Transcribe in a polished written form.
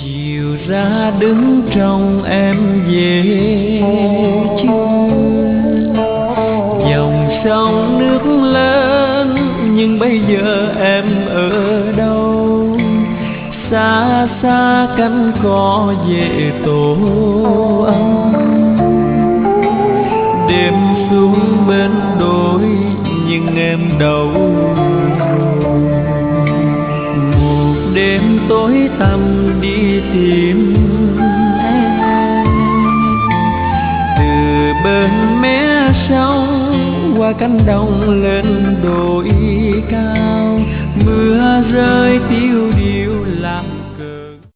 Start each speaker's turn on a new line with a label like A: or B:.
A: chiều ra đứng trong em về chưa, dòng sông nước lên nhưng bây giờ em ở đâu, xa xa cánh cỏ về tổ ấm. Đêm xuống bên đồi nhưng em đâu rồi, một đêm tối tăm đi tìm em. Từ bên mé sông qua cánh đồng lên đồi cao, mưa rơi tiêu điều làm